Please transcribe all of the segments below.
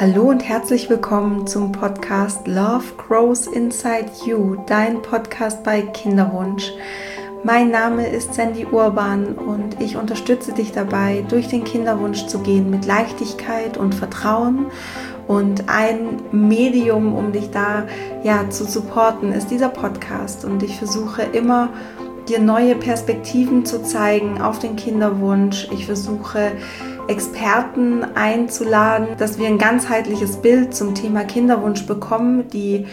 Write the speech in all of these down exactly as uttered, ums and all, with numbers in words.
Hallo und herzlich willkommen zum Podcast Love Grows Inside You, dein Podcast bei Kinderwunsch. Mein Name ist Sandy Urban und ich unterstütze dich dabei, durch den Kinderwunsch zu gehen mit Leichtigkeit und Vertrauen. Und ein Medium, um dich da ja zu supporten, ist dieser Podcast. Und ich versuche immer, dir neue Perspektiven zu zeigen auf den Kinderwunsch. Ich versuche, Experten einzuladen, dass wir ein ganzheitliches Bild zum Thema Kinderwunsch bekommen. Die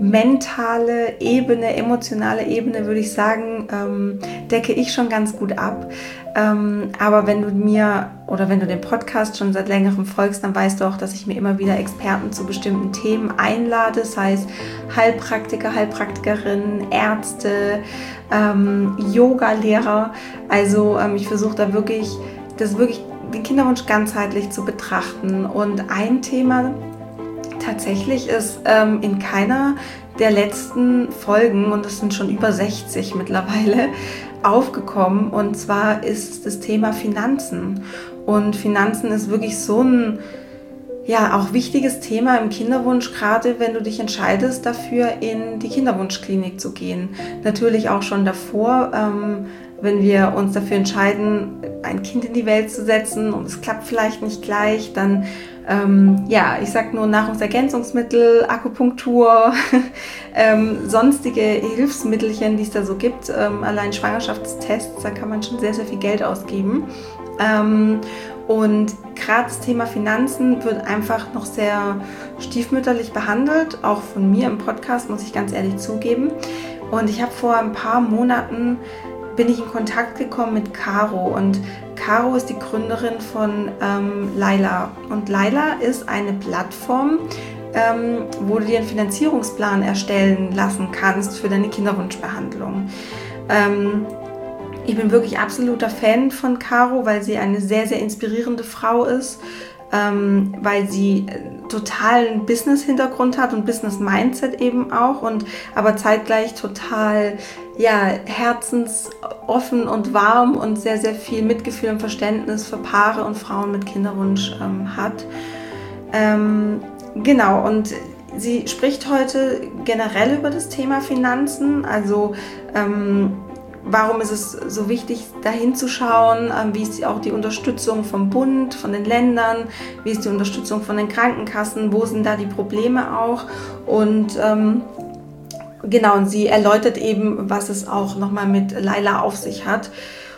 mentale Ebene, emotionale Ebene, würde ich sagen, ähm, decke ich schon ganz gut ab. Ähm, aber wenn du mir oder wenn du den Podcast schon seit längerem folgst, dann weißt du auch, dass ich mir immer wieder Experten zu bestimmten Themen einlade, sei es Heilpraktiker, Heilpraktikerinnen, Ärzte, ähm, Yoga-Lehrer. Also ähm, ich versuche da wirklich, das wirklich den Kinderwunsch ganzheitlich zu betrachten. Und ein Thema tatsächlich ist ähm, in keiner der letzten Folgen, und es sind schon über sechzig mittlerweile, aufgekommen. Und zwar ist das Thema Finanzen. Und Finanzen ist wirklich so ein ja, auch wichtiges Thema im Kinderwunsch, gerade wenn du dich entscheidest, dafür in die Kinderwunschklinik zu gehen. Natürlich auch schon davor, ähm, wenn wir uns dafür entscheiden, ein Kind in die Welt zu setzen und es klappt vielleicht nicht gleich, dann, ähm, ja, ich sag nur Nahrungsergänzungsmittel, Akupunktur, ähm, sonstige Hilfsmittelchen, die es da so gibt, ähm, allein Schwangerschaftstests, da kann man schon sehr, sehr viel Geld ausgeben. Ähm, und gerade das Thema Finanzen wird einfach noch sehr stiefmütterlich behandelt, auch von mir im Podcast, muss ich ganz ehrlich zugeben. Und ich habe vor ein paar Monaten bin ich in Kontakt gekommen mit Caro, und Caro ist die Gründerin von ähm, Laila, und Laila ist eine Plattform, ähm, wo du dir einen Finanzierungsplan erstellen lassen kannst für deine Kinderwunschbehandlung. Ähm, ich bin wirklich absoluter Fan von Caro, weil sie eine sehr, sehr inspirierende Frau ist, ähm, weil sie totalen Business-Hintergrund hat und Business-Mindset eben auch, und aber zeitgleich total ja, herzensoffen und warm und sehr, sehr viel Mitgefühl und Verständnis für Paare und Frauen mit Kinderwunsch ähm, hat. Ähm, genau, und sie spricht heute generell über das Thema Finanzen, also ähm, warum ist es so wichtig, da hinzuschauen, wie ist auch die Unterstützung vom Bund, von den Ländern, wie ist die Unterstützung von den Krankenkassen, wo sind da die Probleme auch, und ähm, genau, und sie erläutert eben, was es auch nochmal mit Laila auf sich hat.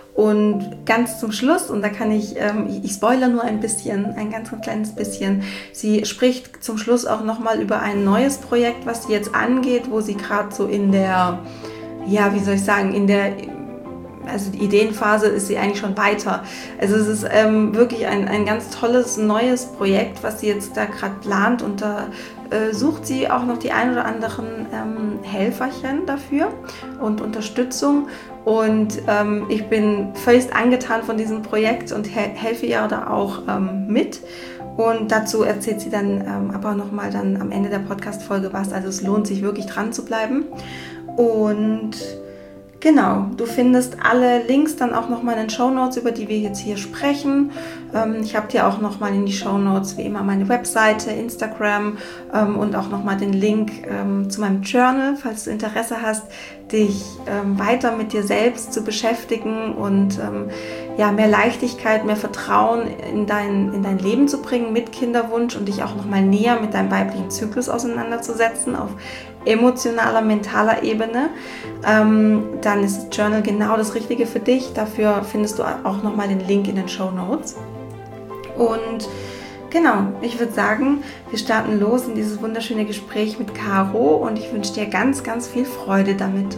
Und ganz zum Schluss, und da kann ich, ähm, ich spoilere nur ein bisschen, ein ganz, ganz kleines bisschen, sie spricht zum Schluss auch nochmal über ein neues Projekt, was sie jetzt angeht, wo sie gerade so in der ja, wie soll ich sagen, in der, also die Ideenphase ist sie eigentlich schon weiter. Also es ist ähm, wirklich ein, ein ganz tolles, neues Projekt, was sie jetzt da gerade plant, und da äh, sucht sie auch noch die ein oder anderen ähm, Helferchen dafür und Unterstützung, und ähm, ich bin völlig angetan von diesem Projekt und he- helfe ihr da auch ähm, mit. Und dazu erzählt sie dann ähm, aber nochmal dann am Ende der Podcast-Folge was. Also es lohnt sich wirklich dran zu bleiben. Und genau, du findest alle Links dann auch nochmal in den Shownotes, über die wir jetzt hier sprechen. Ähm, ich habe dir auch nochmal in die Shownotes wie immer meine Webseite, Instagram ähm, und auch nochmal den Link ähm, zu meinem Journal, falls du Interesse hast, dich ähm, weiter mit dir selbst zu beschäftigen und ähm, ja, mehr Leichtigkeit, mehr Vertrauen in dein, in dein Leben zu bringen mit Kinderwunsch und dich auch nochmal näher mit deinem weiblichen Zyklus auseinanderzusetzen auf emotionaler, mentaler Ebene, ähm, dann ist das Journal genau das Richtige für dich. Dafür findest du auch nochmal den Link in den Shownotes. Und genau, ich würde sagen, wir starten los in dieses wunderschöne Gespräch mit Caro, und ich wünsche dir ganz, ganz viel Freude damit.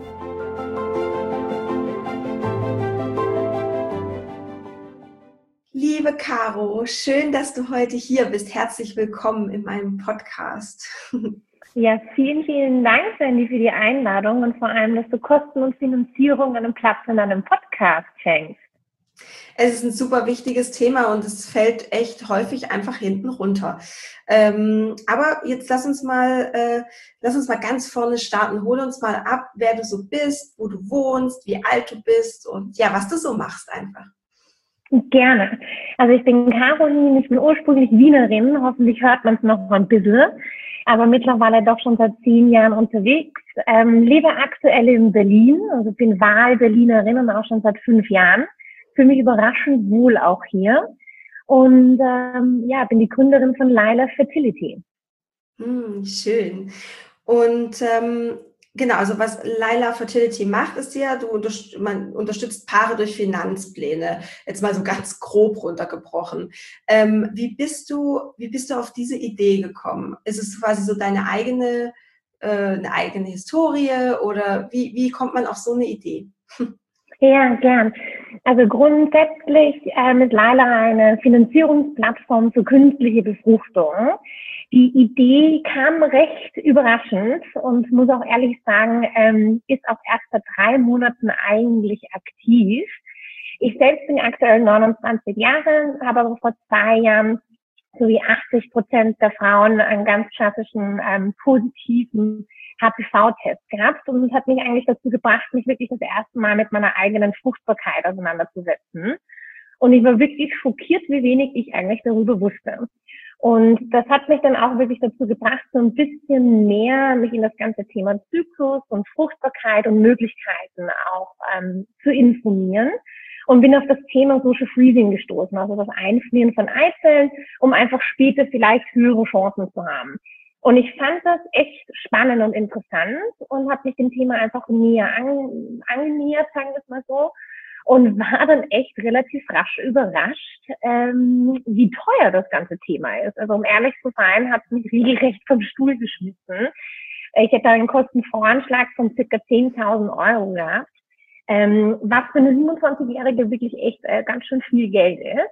Liebe Caro, schön, dass du heute hier bist. Herzlich willkommen in meinem Podcast. Ja, vielen, vielen Dank, Sandy, für die Einladung und vor allem, dass du Kosten und Finanzierung einen Platz in deinem Podcast schenkst. Es ist ein super wichtiges Thema und es fällt echt häufig einfach hinten runter. Ähm, aber jetzt lass uns mal, äh, lass uns mal ganz vorne starten. Hol uns mal ab, wer du so bist, wo du wohnst, wie alt du bist und ja, was du so machst einfach. Gerne. Also ich bin Caroline, ich bin ursprünglich Wienerin, hoffentlich hört man es noch ein bisschen, aber mittlerweile doch schon seit zehn Jahren unterwegs, ähm, lebe aktuell in Berlin, also bin Wahl-Berlinerin und auch schon seit fünf Jahren, fühle mich überraschend wohl auch hier und ähm, ja, bin die Gründerin von Laila Fertility. Hm, schön. Und ähm, genau, also was Laila Fertility macht, ist ja, du unterst man unterstützt Paare durch Finanzpläne. Jetzt mal so ganz grob runtergebrochen. Ähm, wie bist du, wie bist du auf diese Idee gekommen? Ist es quasi so deine eigene, äh, eine eigene Historie oder wie, wie kommt man auf so eine Idee? Ja, gern. Also grundsätzlich ähm, ist Laila eine Finanzierungsplattform für künstliche Befruchtung. Die Idee kam recht überraschend und muss auch ehrlich sagen, ähm, ist auch erst seit drei Monaten eigentlich aktiv. Ich selbst bin aktuell neunundzwanzig Jahre, habe aber vor zwei Jahren sowie achtzig Prozent der Frauen einen ganz klassischen ähm, positiven H P V-Test gehabt und das hat mich eigentlich dazu gebracht, mich wirklich das erste Mal mit meiner eigenen Fruchtbarkeit auseinanderzusetzen. Und ich war wirklich schockiert, wie wenig ich eigentlich darüber wusste. Und das hat mich dann auch wirklich dazu gebracht, so ein bisschen mehr mich in das ganze Thema Zyklus und Fruchtbarkeit und Möglichkeiten auch ähm, zu informieren. Und bin auf das Thema Social Freezing gestoßen, also das Einfrieren von Eizellen, um einfach später vielleicht höhere Chancen zu haben. Und ich fand das echt spannend und interessant und habe mich dem Thema einfach näher an, angenähert, sagen wir es mal so, und war dann echt relativ rasch überrascht, ähm, wie teuer das ganze Thema ist. Also um ehrlich zu sein, hat es mich regelrecht vom Stuhl geschmissen. Ich hätte einen Kostenvoranschlag von circa zehntausend Euro gehabt, ähm, was für eine siebenundzwanzigjährige wirklich echt äh, ganz schön viel Geld ist.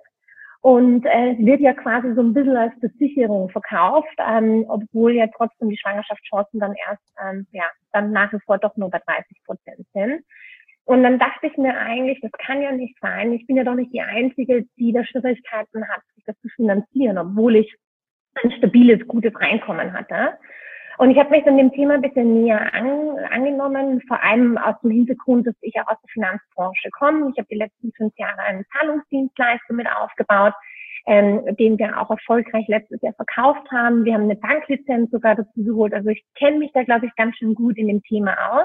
Und äh, es wird ja quasi so ein bisschen als Versicherung verkauft, ähm, obwohl ja trotzdem die Schwangerschaftschancen dann erst, ähm, ja, dann nach wie vor doch nur bei dreißig Prozent sind. Und dann dachte ich mir eigentlich, das kann ja nicht sein. Ich bin ja doch nicht die Einzige, die da Schwierigkeiten hat, sich das zu finanzieren, obwohl ich ein stabiles, gutes Einkommen hatte. Und ich habe mich dann dem Thema ein bisschen näher an, angenommen, vor allem aus dem Hintergrund, dass ich auch aus der Finanzbranche komme. Ich habe die letzten fünf Jahre einen Zahlungsdienstleister mit aufgebaut, ähm, den wir auch erfolgreich letztes Jahr verkauft haben. Wir haben eine Banklizenz sogar dazu geholt. Also ich kenne mich da, glaube ich, ganz schön gut in dem Thema aus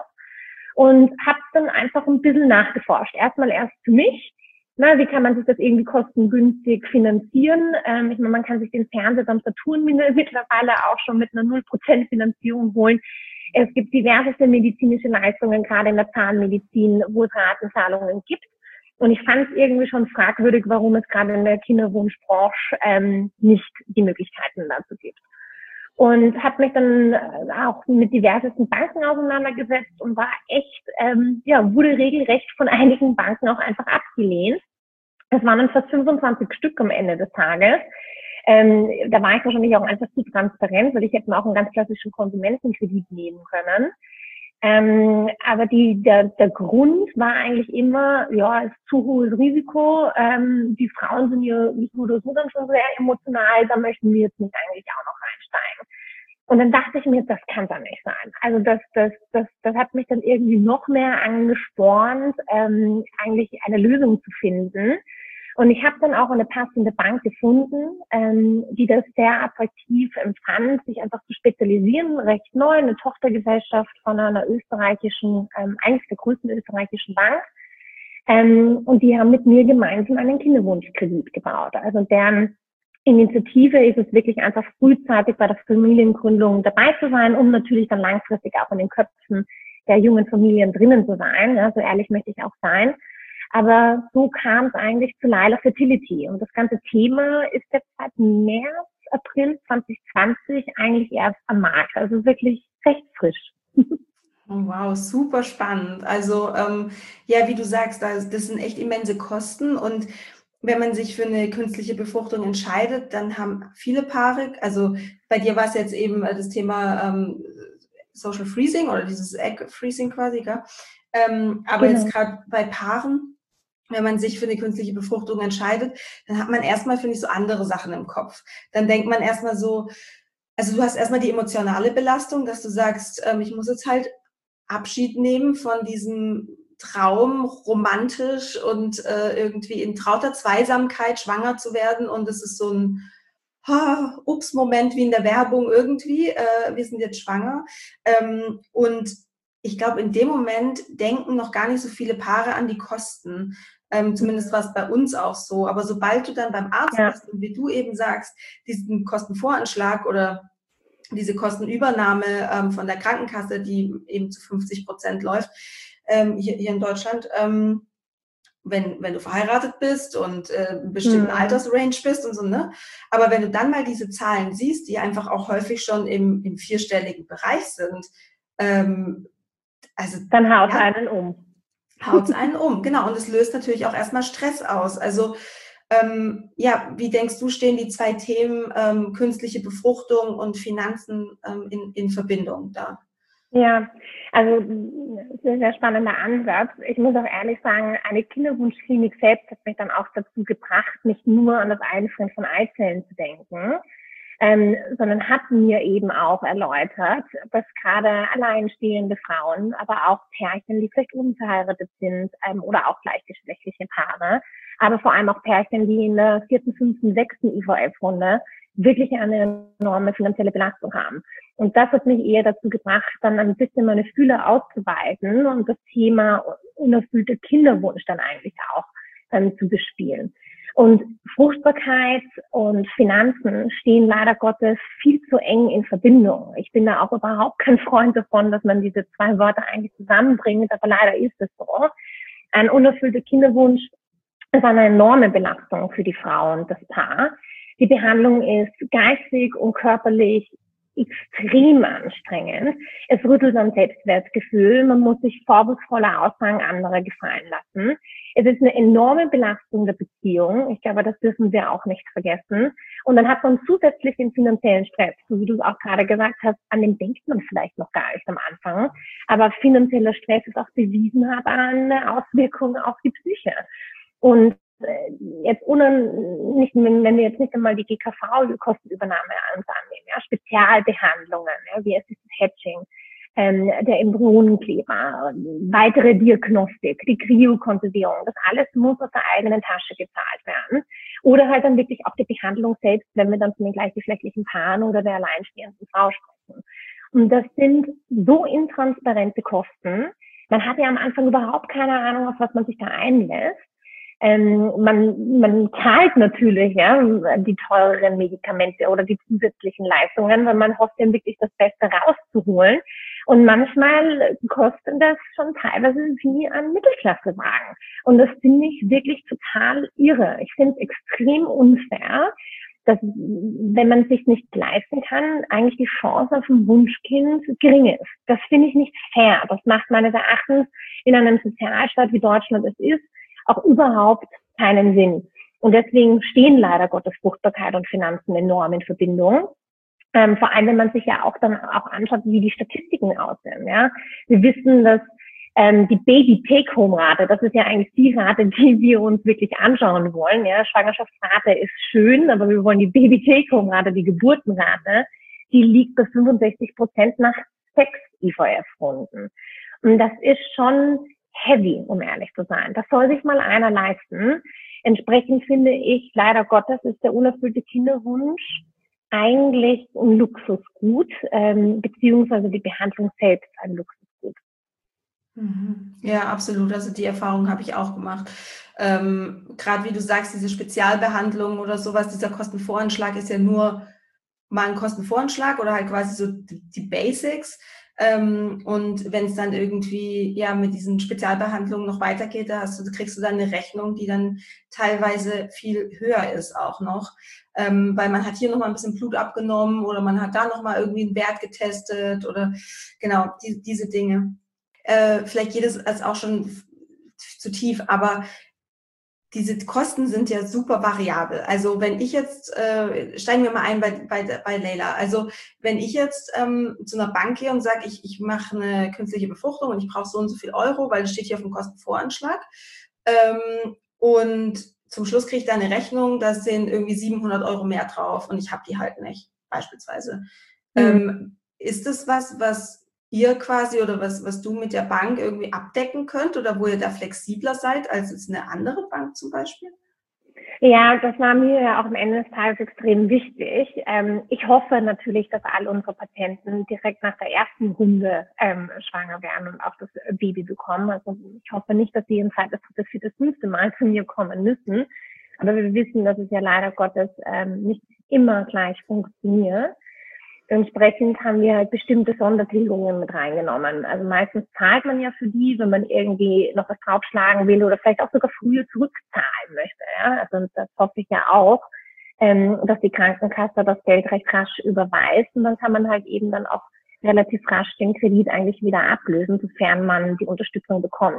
und habe dann einfach ein bisschen nachgeforscht. Erstmal erst für mich. Na, wie kann man sich das irgendwie kostengünstig finanzieren? Ähm, ich meine, man kann sich den Fernseher beim Saturn mittlerweile auch schon mit einer null Prozent Finanzierung holen. Es gibt diverse medizinische Leistungen, gerade in der Zahnmedizin, wo es Ratenzahlungen gibt. Und ich fand es irgendwie schon fragwürdig, warum es gerade in der Kinderwunschbranche ähm, nicht die Möglichkeiten dazu gibt. Und habe mich dann auch mit diversesten Banken auseinandergesetzt und war echt, ähm, ja, wurde regelrecht von einigen Banken auch einfach abgelehnt. Es waren dann fast fünfundzwanzig Stück am Ende des Tages. Ähm, da war ich wahrscheinlich auch einfach zu transparent, weil ich hätte mir auch einen ganz klassischen Konsumentenkredit nehmen können. Ähm, aber die, der, der Grund war eigentlich immer, ja, es ist zu hohes Risiko. Ähm, die Frauen sind ja nicht nur oder so dann schon sehr emotional, da möchten wir jetzt nicht eigentlich auch noch einsteigen. Und dann dachte ich mir, das kann doch nicht sein. Also das, das, das, das hat mich dann irgendwie noch mehr angespornt, ähm, eigentlich eine Lösung zu finden. Und ich habe dann auch eine passende Bank gefunden, ähm, die das sehr attraktiv empfand, sich einfach zu spezialisieren, recht neu, eine Tochtergesellschaft von einer österreichischen, ähm, eigentlich der größten österreichischen Bank. Ähm, und die haben mit mir gemeinsam einen Kinderwunschkredit gebaut. Also deren Initiative ist es wirklich einfach frühzeitig bei der Familiengründung dabei zu sein, um natürlich dann langfristig auch in den Köpfen der jungen Familien drinnen zu sein. Ja, so ehrlich möchte ich auch sein. Aber so kam es eigentlich zu Laila Fertility. Und das ganze Thema ist jetzt seit März, April zwanzig zwanzig eigentlich erst am Markt. Also wirklich recht frisch. Wow, super spannend. Also ähm, ja, wie du sagst, das, das sind echt immense Kosten und wenn man sich für eine künstliche Befruchtung entscheidet, dann haben viele Paare, also bei dir war es jetzt eben das Thema ähm, Social Freezing oder dieses Egg Freezing quasi, gell? Ähm, aber Genau. jetzt gerade bei Paaren, wenn man sich für eine künstliche Befruchtung entscheidet, dann hat man erstmal, finde ich, so andere Sachen im Kopf. Dann denkt man erstmal so, also du hast erstmal die emotionale Belastung, dass du sagst, ähm, ich muss jetzt halt Abschied nehmen von diesem Traum, romantisch und äh, irgendwie in trauter Zweisamkeit schwanger zu werden. Und es ist so ein ha, Ups-Moment wie in der Werbung irgendwie. Äh, wir sind jetzt schwanger. Ähm, und ich glaube, in dem Moment denken noch gar nicht so viele Paare an die Kosten. Ähm, zumindest war es bei uns auch so. Aber sobald du dann beim Arzt Ja. bist und wie du eben sagst, diesen Kostenvoranschlag oder diese Kostenübernahme ähm, von der Krankenkasse, die eben zu fünfzig Prozent läuft, ähm, hier, hier in Deutschland, ähm, wenn, wenn du verheiratet bist und äh, in bestimmten Mhm. Altersrange bist und so, ne? Aber wenn du dann mal diese Zahlen siehst, die einfach auch häufig schon im, im vierstelligen Bereich sind, ähm, also Dann haut ja, einen um. haut's einen um, genau. Und es löst natürlich auch erstmal Stress aus. Also ähm, ja, wie denkst du, stehen die zwei Themen ähm, künstliche Befruchtung und Finanzen ähm, in, in Verbindung da? Ja, also sehr, sehr spannender Ansatz. Ich muss auch ehrlich sagen, eine Kinderwunschklinik selbst hat mich dann auch dazu gebracht, nicht nur an das Einfrieren von Eizellen zu denken, ähm, sondern hat mir eben auch erläutert, dass gerade alleinstehende Frauen, aber auch Pärchen, die vielleicht unverheiratet sind ähm, oder auch gleichgeschlechtliche Paare, aber vor allem auch Pärchen, die in der vierten, fünften, sechsten I V F-Runde wirklich eine enorme finanzielle Belastung haben. Und das hat mich eher dazu gebracht, dann ein bisschen meine Fühler auszuweiten und das Thema unerfüllte Kinderwunsch dann eigentlich auch ähm, zu bespielen. Und Fruchtbarkeit und Finanzen stehen leider Gottes viel zu eng in Verbindung. Ich bin da auch überhaupt kein Freund davon, dass man diese zwei Wörter eigentlich zusammenbringt, aber leider ist es so. Ein unerfüllter Kinderwunsch ist eine enorme Belastung für die Frau und das Paar. Die Behandlung ist geistig und körperlich extrem anstrengend. Es rüttelt am Selbstwertgefühl. Man muss sich vorwurfsvolle Aussagen anderer gefallen lassen. Es ist eine enorme Belastung der Beziehung. Ich glaube, das dürfen wir auch nicht vergessen. Und dann hat man zusätzlich den finanziellen Stress, so wie du es auch gerade gesagt hast, an den denkt man vielleicht noch gar nicht am Anfang. Aber finanzieller Stress ist auch bewiesen, hat eine Auswirkung auf die Psyche. Und jetzt ohne, nicht, wenn wir jetzt nicht einmal die G K V-Kostenübernahme annehmen, ja, Spezialbehandlungen, ja, wie Assisted Hatching, ähm, der Embryonenkleber, weitere Diagnostik, die Kryokonservierung, das alles muss aus der eigenen Tasche gezahlt werden. Oder halt dann wirklich auch die Behandlung selbst, wenn wir dann von den gleichgeschlechtlichen Paaren oder der alleinstehenden Frau sprechen. Und das sind so intransparente Kosten. Man hat ja am Anfang überhaupt keine Ahnung, auf was man sich da einlässt. Ähm, man, man zahlt natürlich ja die teureren Medikamente oder die zusätzlichen Leistungen, weil man hofft ja wirklich das Beste rauszuholen. Und manchmal kostet das schon teilweise wie ein Mittelklassewagen. Und das finde ich wirklich total irre. Ich finde es extrem unfair, dass, wenn man es sich nicht leisten kann, eigentlich die Chance auf ein Wunschkind gering ist. Das finde ich nicht fair. Das macht meines Erachtens in einem Sozialstaat, wie Deutschland es ist, auch überhaupt keinen Sinn. Und deswegen stehen leider Gottes Fruchtbarkeit und Finanzen enorm in Verbindung. Ähm, vor allem, wenn man sich ja auch dann auch anschaut, wie die Statistiken aussehen. Ja, wir wissen, dass ähm, die Baby-Take-Home-Rate, das ist ja eigentlich die Rate, die wir uns wirklich anschauen wollen. Ja, Schwangerschaftsrate ist schön, aber wir wollen die Baby-Take-Home-Rate, die Geburtenrate, die liegt bei fünfundsechzig Prozent nach sechs I V F-Runden. Und das ist schon heavy, um ehrlich zu sein. Das soll sich mal einer leisten. Entsprechend finde ich, leider Gottes, ist der unerfüllte Kinderwunsch eigentlich ein Luxusgut, ähm, beziehungsweise die Behandlung selbst ein Luxusgut. Ja, absolut. Also die Erfahrung habe ich auch gemacht. Ähm, gerade wie du sagst, diese Spezialbehandlung oder sowas, dieser Kostenvoranschlag ist ja nur mal ein Kostenvoranschlag oder halt quasi so die, die Basics. Ähm, und wenn es dann irgendwie ja mit diesen Spezialbehandlungen noch weitergeht, da hast du, kriegst du dann eine Rechnung, die dann teilweise viel höher ist auch noch, ähm, weil man hat hier noch mal ein bisschen Blut abgenommen oder man hat da noch mal irgendwie einen Wert getestet oder genau die, diese Dinge. Äh, vielleicht geht es als auch schon zu tief, aber diese Kosten sind ja super variabel. Also wenn ich jetzt, äh, steigen wir mal ein bei, bei, bei Leila. Also wenn ich jetzt ähm, zu einer Bank gehe und sage, ich, ich mache eine künstliche Befruchtung und ich brauche so und so viel Euro, weil das steht hier auf dem Kostenvoranschlag. Ähm, und zum Schluss kriege ich da eine Rechnung, da sind irgendwie siebenhundert Euro mehr drauf und ich habe die halt nicht, beispielsweise. Mhm. Ähm, ist das was, was ihr quasi oder was, was du mit der Bank irgendwie abdecken könnt oder wo ihr da flexibler seid als jetzt eine andere Bank zum Beispiel? Ja, das war mir ja auch am Ende des Tages extrem wichtig. Ähm, ich hoffe natürlich, dass alle unsere Patienten direkt nach der ersten Runde ähm, schwanger werden und auch das Baby bekommen. Also ich hoffe nicht, dass sie in Zeit das für das fünfte Mal zu mir kommen müssen. Aber wir wissen, dass es ja leider Gottes ähm, nicht immer gleich funktioniert. Entsprechend haben wir halt bestimmte Sondertilgungen mit reingenommen. Also meistens zahlt man ja für die, wenn man irgendwie noch was draufschlagen will oder vielleicht auch sogar früher zurückzahlen möchte. Ja? Also das hoffe ich ja auch, ähm, dass die Krankenkasse das Geld recht rasch überweist und dann kann man halt eben dann auch relativ rasch den Kredit eigentlich wieder ablösen, sofern man die Unterstützung bekommt.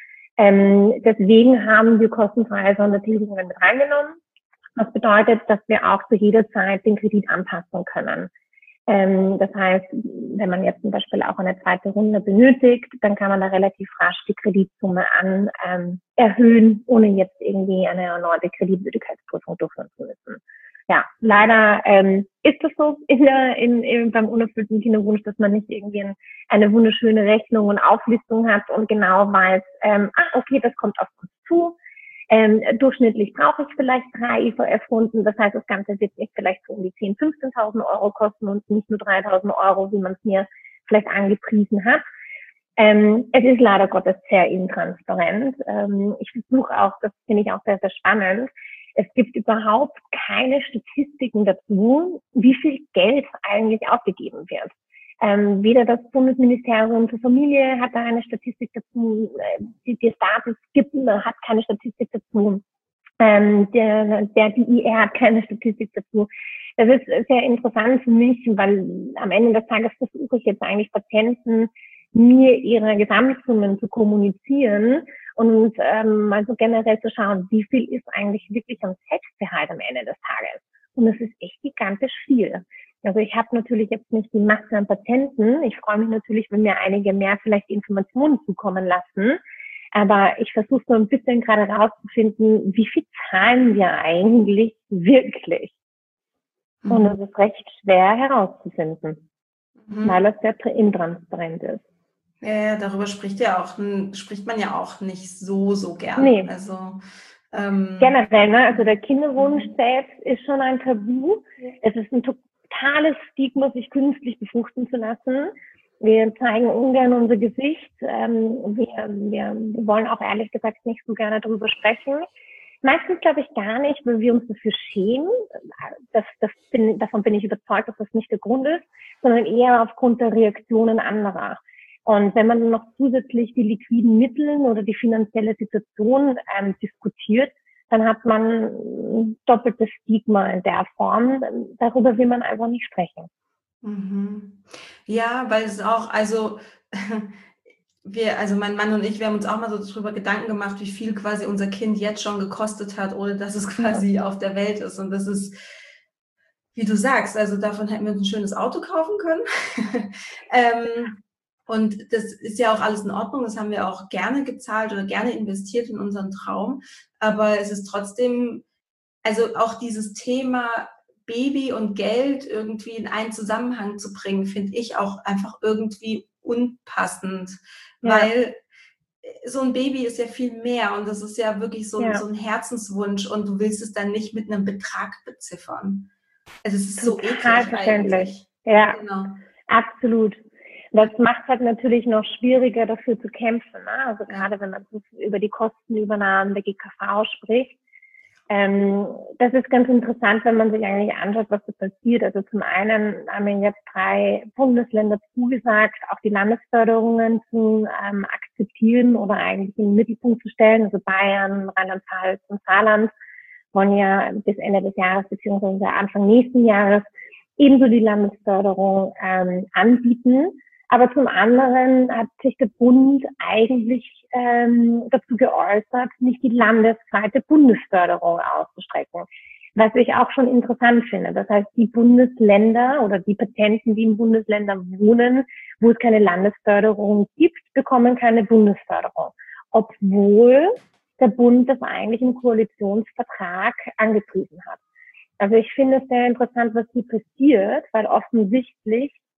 Ähm, deswegen haben wir kostenfreie Sondertilgungen mit reingenommen. Was bedeutet, dass wir auch zu jeder Zeit den Kredit anpassen können. Ähm, das heißt, wenn man jetzt zum Beispiel auch eine zweite Runde benötigt, dann kann man da relativ rasch die Kreditsumme an ähm, erhöhen, ohne jetzt irgendwie eine erneute Kreditwürdigkeitsprüfung durchführen zu müssen. Ja, leider ähm, ist es so in der, in, in, beim unerfüllten Kinderwunsch, dass man nicht irgendwie ein, eine wunderschöne Rechnung und Auflistung hat und genau weiß, ähm, ach okay, das kommt auf uns zu. Ähm, durchschnittlich brauche ich vielleicht drei I V F-Runden. Das heißt, das Ganze wird mich vielleicht so um die zehntausend, fünfzehntausend Euro kosten und nicht nur dreitausend Euro, wie man es mir vielleicht angepriesen hat. Ähm, es ist leider Gottes sehr intransparent. Ähm, ich versuche auch, das finde ich auch sehr, sehr spannend. Es gibt überhaupt keine Statistiken dazu, wie viel Geld eigentlich ausgegeben wird. Ähm, weder das Bundesministerium für Familie hat da eine Statistik dazu, äh, die, die Status gibt, hat keine Statistik dazu, ähm, der, der D I R hat keine Statistik dazu. Das ist sehr interessant für mich, weil am Ende des Tages versuche ich jetzt eigentlich Patienten, mir ihre Gesamtsummen zu kommunizieren und ähm, mal so generell zu schauen, wie viel ist eigentlich wirklich am Selbstbehalt am Ende des Tages. Und es ist echt gigantisch viel. Also ich habe natürlich jetzt nicht die Masse an Patienten. Ich freue mich natürlich, wenn mir einige mehr vielleicht Informationen zukommen lassen. Aber ich versuche so ein bisschen gerade rauszufinden, wie viel zahlen wir eigentlich wirklich? Mhm. Und das ist recht schwer herauszufinden, mhm. weil es sehr intransparent ist. Ja, ja, darüber spricht ja auch, spricht man ja auch nicht so, so gern. Nee. Also, ähm, generell, ne? Also der Kinderwunsch selbst ist schon ein Tabu. Es ist ein totales Stigma, sich künstlich befruchten zu lassen. Wir zeigen ungern unser Gesicht. Ähm, wir, wir, wir wollen auch ehrlich gesagt nicht so gerne darüber sprechen. Meistens glaube ich gar nicht, weil wir uns dafür schämen. Das, das bin, davon bin ich überzeugt, dass das nicht der Grund ist, sondern eher aufgrund der Reaktionen anderer. Und wenn man noch zusätzlich die liquiden Mittel oder die finanzielle Situation ähm, diskutiert, dann hat man ein doppeltes Stigma in der Form. Darüber will man einfach nicht sprechen. Mhm. Ja, weil es auch, also wir, also mein Mann und ich, wir haben uns auch mal so darüber Gedanken gemacht, wie viel quasi unser Kind jetzt schon gekostet hat, ohne dass es quasi ja. auf der Welt ist. Und das ist, wie du sagst, also davon hätten wir uns ein schönes Auto kaufen können. ähm, und das ist ja auch alles in Ordnung, das haben wir auch gerne gezahlt oder gerne investiert in unseren Traum. Aber es ist trotzdem, also auch dieses Thema Baby und Geld irgendwie in einen Zusammenhang zu bringen, finde ich auch einfach irgendwie unpassend. Ja. Weil so ein Baby ist ja viel mehr und das ist ja wirklich so, ja. so ein Herzenswunsch und du willst es dann nicht mit einem Betrag beziffern. Also es ist so eklig eigentlich. Ja, genau. Absolut. Das macht halt natürlich noch schwieriger, dafür zu kämpfen. Ne? Also ja. gerade wenn man über die Kostenübernahmen der G K V spricht. Ähm, das ist ganz interessant, wenn man sich eigentlich anschaut, was da passiert. Also zum einen haben wir jetzt drei Bundesländer zugesagt, auch die Landesförderungen zu ähm, akzeptieren oder eigentlich in den Mittelpunkt zu stellen. Also Bayern, Rheinland-Pfalz und Saarland wollen ja bis Ende des Jahres beziehungsweise Anfang nächsten Jahres ebenso die Landesförderung ähm, anbieten. Aber zum anderen hat sich der Bund eigentlich ähm, dazu geäußert, nicht die landesweite Bundesförderung auszustrecken, was ich auch schon interessant finde. Das heißt, die Bundesländer oder die Patienten, die in Bundesländern wohnen, wo es keine Landesförderung gibt, bekommen keine Bundesförderung, obwohl der Bund das eigentlich im Koalitionsvertrag angepriesen hat. Also ich finde es sehr interessant, was hier passiert, weil offensichtlich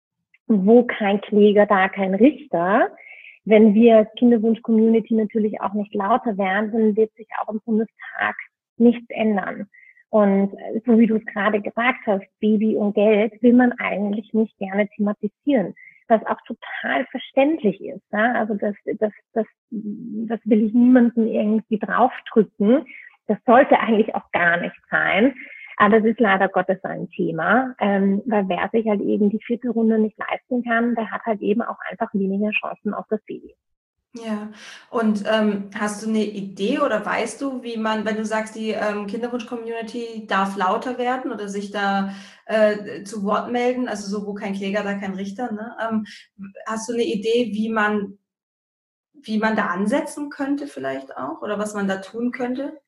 Und wo kein Kläger, da kein Richter. Wenn wir als Kinderwunsch-Community natürlich auch nicht lauter werden, dann wird sich auch im Bundestag nichts ändern. Und so wie du es gerade gesagt hast, Baby und Geld will man eigentlich nicht gerne thematisieren, was auch total verständlich ist. Ja? Also das, das, das, das will ich niemandem irgendwie draufdrücken. Das sollte eigentlich auch gar nicht sein. Aber es ist leider Gottes ein Thema, ähm, weil wer sich halt eben die vierte Runde nicht leisten kann, der hat halt eben auch einfach weniger Chancen auf das Baby. Ja, und ähm, hast du eine Idee oder weißt du, wie man, wenn du sagst, die ähm, Kinderwunsch-Community darf lauter werden oder sich da äh, zu Wort melden, also so, wo kein Kläger, da kein Richter, ne? Ähm, hast du eine Idee, wie man, wie man da ansetzen könnte vielleicht auch oder was man da tun könnte?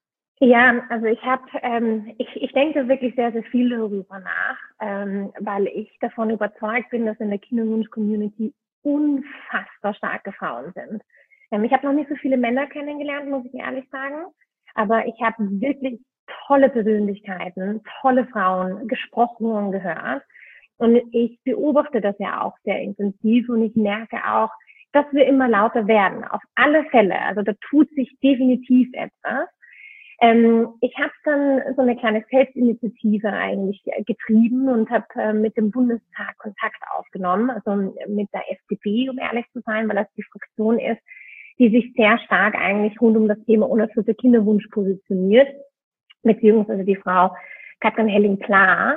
Ja, also ich habe, ähm, ich, ich denke wirklich sehr, sehr viel darüber nach, ähm, weil ich davon überzeugt bin, dass in der Kinderwunsch-Community unfassbar starke Frauen sind. Ähm, ich habe noch nicht so viele Männer kennengelernt, muss ich ehrlich sagen, aber ich habe wirklich tolle Persönlichkeiten, tolle Frauen gesprochen und gehört. Und ich beobachte das ja auch sehr intensiv und ich merke auch, dass wir immer lauter werden. Auf alle Fälle. Also da tut sich definitiv etwas. Ähm, ich habe dann so eine kleine Selbstinitiative eigentlich getrieben und habe äh, mit dem Bundestag Kontakt aufgenommen, also mit der F D P, um ehrlich zu sein, weil das die Fraktion ist, die sich sehr stark eigentlich rund um das Thema unerfüllter Kinderwunsch positioniert, beziehungsweise die Frau Katrin Helling-Pla.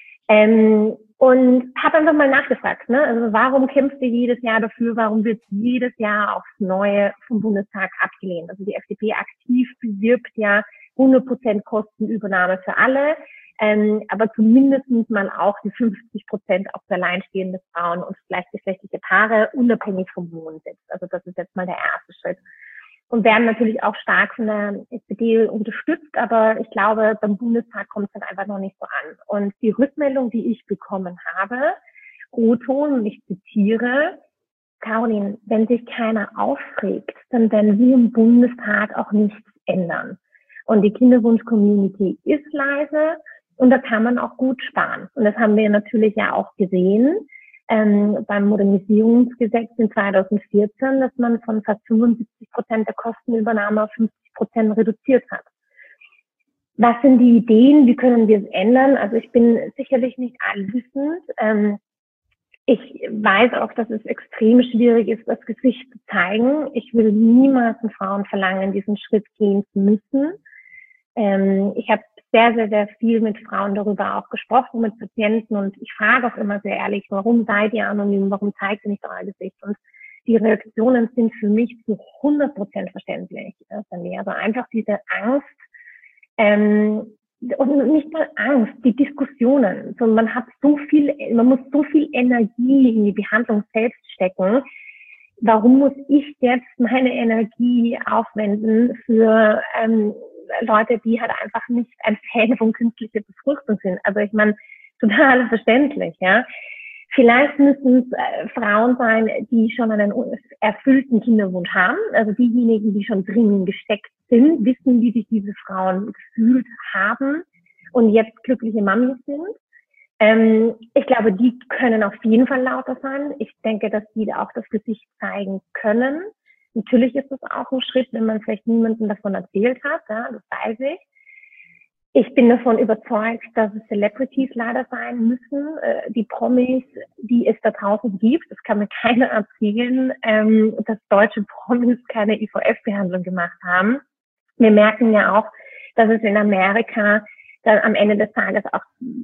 Ähm, und habe einfach mal nachgefragt, ne? Also warum kämpft ihr jedes Jahr dafür, warum wird jedes Jahr aufs Neue vom Bundestag abgelehnt? Also die F D P aktiv bewirbt ja hundert Prozent Kostenübernahme für alle, ähm, aber zumindest mal auch die fünfzig Prozent auf alleinstehende Frauen und gleichgeschlechtliche Paare, unabhängig vom Wohnsitz. Also das ist jetzt mal der erste Schritt. Und werden natürlich auch stark von der S P D unterstützt, aber ich glaube, beim Bundestag kommt es dann einfach noch nicht so an. Und die Rückmeldung, die ich bekommen habe, O-Ton, und ich zitiere, Caroline, wenn sich keiner aufregt, dann werden wir im Bundestag auch nichts ändern. Und die Kinderwunsch-Community ist leise und da kann man auch gut sparen. Und das haben wir natürlich ja auch gesehen. Ähm, beim Modernisierungsgesetz in zweitausendvierzehn, dass man von fast fünfundsiebzig Prozent der Kostenübernahme auf fünfzig Prozent reduziert hat. Was sind die Ideen? Wie können wir es ändern? Also ich bin sicherlich nicht allwissend. Ähm, ich weiß auch, dass es extrem schwierig ist, das Gesicht zu zeigen. Ich will niemals von Frauen verlangen, diesen Schritt gehen zu müssen. Ähm, ich habe sehr, sehr, sehr viel mit Frauen darüber auch gesprochen, mit Patienten, und ich frage auch immer sehr ehrlich, warum seid ihr anonym, warum zeigt ihr nicht euer Gesicht? Und die Reaktionen sind für mich zu hundert Prozent verständlich. Also einfach diese Angst, ähm, und nicht mal Angst, die Diskussionen. So, man hat so viel, man muss so viel Energie in die Behandlung selbst stecken. Warum muss ich jetzt meine Energie aufwenden für ähm, Leute, die halt einfach nicht ein Fan von künstlicher Befruchtung sind? Also ich meine, total verständlich, ja. Vielleicht müssen es äh, Frauen sein, die schon einen erfüllten Kinderwunsch haben. Also diejenigen, die schon drinnen gesteckt sind, wissen, wie sich diese Frauen gefühlt haben und jetzt glückliche Mamis sind. Ähm, ich glaube, die können auf jeden Fall lauter sein. Ich denke, dass die auch das Gesicht zeigen können. Natürlich ist es auch ein Schritt, wenn man vielleicht niemandem davon erzählt hat, ja, das weiß ich. Ich bin davon überzeugt, dass es Celebrities leider sein müssen, äh, die Promis, die es da draußen gibt. Das kann mir keiner erzählen, ähm, dass deutsche Promis keine I V F-Behandlung gemacht haben. Wir merken ja auch, dass es in Amerika dann am Ende des Tages auch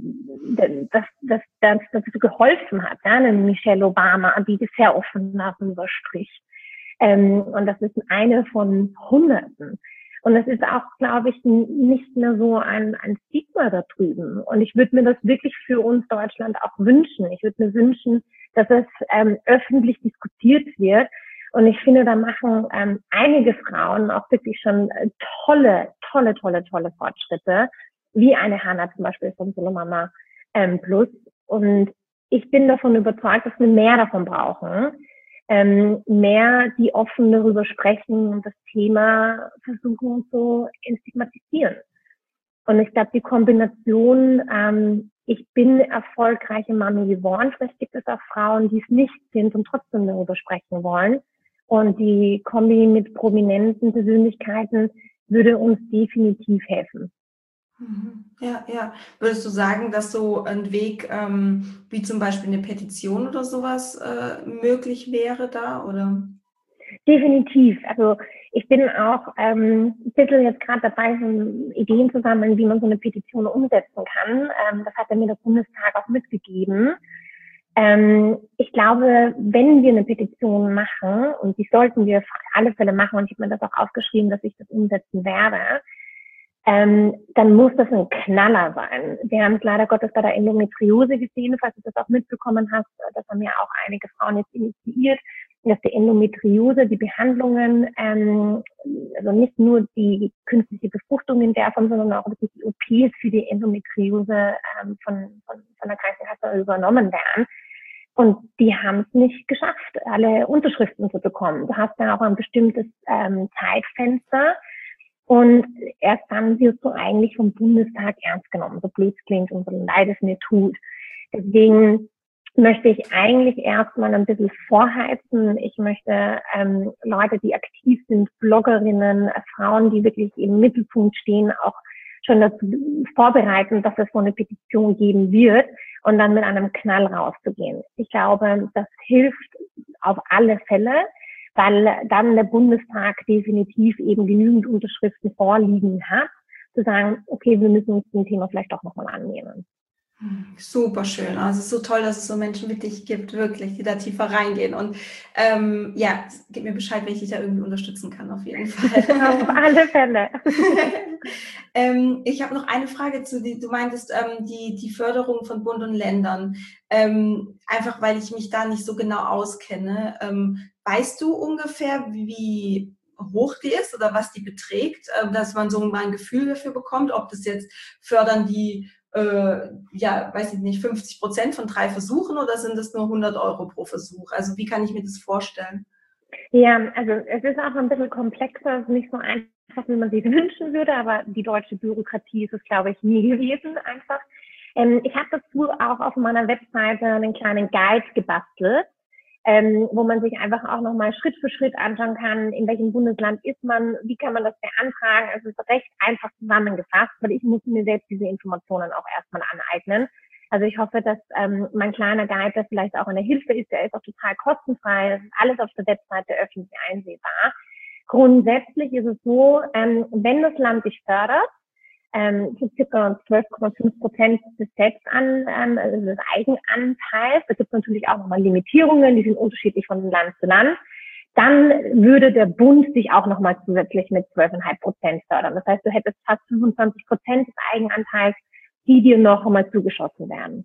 dass das, das, das geholfen hat. Ja? Eine Michelle Obama, die sehr offen darüber spricht. Ähm, und das ist eine von Hunderten. Und es ist auch, glaube ich, nicht mehr so ein, ein Stigma da drüben. Und ich würde mir das wirklich für uns Deutschland auch wünschen. Ich würde mir wünschen, dass es ähm, öffentlich diskutiert wird. Und ich finde, da machen ähm, einige Frauen auch wirklich schon äh, tolle, tolle, tolle, tolle Fortschritte, wie eine Hannah zum Beispiel von Solomama ähm, Plus. Und ich bin davon überzeugt, dass wir mehr davon brauchen. Ähm, mehr, die offen darüber sprechen und das Thema versuchen zu entstigmatisieren. Und ich glaube, die Kombination ähm, ich bin erfolgreiche Mami geworden. Vielleicht gibt es auch Frauen, die es nicht sind und trotzdem darüber sprechen wollen. Und die Kombi mit prominenten Persönlichkeiten würde uns definitiv helfen. Ja, ja. Würdest du sagen, dass so ein Weg ähm, wie zum Beispiel eine Petition oder sowas äh, möglich wäre da, oder? Definitiv. Also ich bin auch ähm, ein bisschen jetzt gerade dabei, so Ideen zu sammeln, wie man so eine Petition umsetzen kann. Ähm, das hat mir der Bundestag auch mitgegeben. Ähm, ich glaube, wenn wir eine Petition machen, und die sollten wir auf alle Fälle machen, und ich habe mir das auch aufgeschrieben, dass ich das umsetzen werde, ähm, dann muss das ein Knaller sein. Wir haben es leider Gottes bei der Endometriose gesehen, falls du das auch mitbekommen hast. Das haben ja auch einige Frauen jetzt initiiert, dass die Endometriose, die Behandlungen, ähm, also nicht nur die künstliche Befruchtung in der Form, sondern auch wirklich die O Ps für die Endometriose ähm, von, von, von der Krankenkasse übernommen werden. Und die haben es nicht geschafft, alle Unterschriften zu bekommen. Du hast dann auch ein bestimmtes ähm, Zeitfenster. Und erst dann wirst du eigentlich vom Bundestag ernst genommen, so blöd es klingt und so leid es mir tut. Deswegen möchte ich eigentlich erstmal ein bisschen vorheizen. Ich möchte ähm, Leute, die aktiv sind, Bloggerinnen, Frauen, die wirklich im Mittelpunkt stehen, auch schon dazu vorbereiten, dass es so eine Petition geben wird und dann mit einem Knall rauszugehen. Ich glaube, das hilft auf alle Fälle, weil dann der Bundestag definitiv eben genügend Unterschriften vorliegen hat, zu sagen, okay, wir müssen uns dem Thema vielleicht doch nochmal annehmen. Super schön. Also es ist so toll, dass es so Menschen wie dich gibt, wirklich, die da tiefer reingehen. Und ähm, ja, gib mir Bescheid, wenn ich dich da irgendwie unterstützen kann, auf jeden Fall. Auf alle Fälle. ähm, ich habe noch eine Frage zu dir. Du meintest ähm, die, die Förderung von Bund und Ländern. Ähm, einfach, weil ich mich da nicht so genau auskenne. Ähm, weißt du ungefähr, wie hoch die ist oder was die beträgt, äh, dass man so mal ein Gefühl dafür bekommt, ob das jetzt fördern die Äh, ja, weiß ich nicht, fünfzig Prozent von drei Versuchen oder sind es nur hundert Euro pro Versuch? Also wie kann ich mir das vorstellen? Ja, also es ist auch ein bisschen komplexer, es ist nicht so einfach, wie man sich wünschen würde, aber die deutsche Bürokratie ist es, glaube ich, nie gewesen einfach. Ähm, ich habe dazu auch auf meiner Webseite einen kleinen Guide gebastelt, ähm, wo man sich einfach auch nochmal Schritt für Schritt anschauen kann, in welchem Bundesland ist man, wie kann man das beantragen. Es ist recht einfach zusammengefasst, weil ich muss mir selbst diese Informationen auch erstmal aneignen. Also ich hoffe, dass ähm, mein kleiner Guide, der vielleicht auch eine Hilfe ist, der ist auch total kostenfrei, das ist alles auf der Webseite öffentlich einsehbar. Grundsätzlich ist es so, ähm, wenn das Land dich fördert, ähm, so circa zwölf Komma fünf Prozent des Selbstan, ähm, also des Eigenanteils. Da gibt es natürlich auch nochmal Limitierungen, die sind unterschiedlich von Land zu Land. Dann würde der Bund sich auch nochmal zusätzlich mit zwölf Komma fünf Prozent fördern. Das heißt, du hättest fast fünfundzwanzig Prozent des Eigenanteils, die dir noch einmal zugeschossen werden.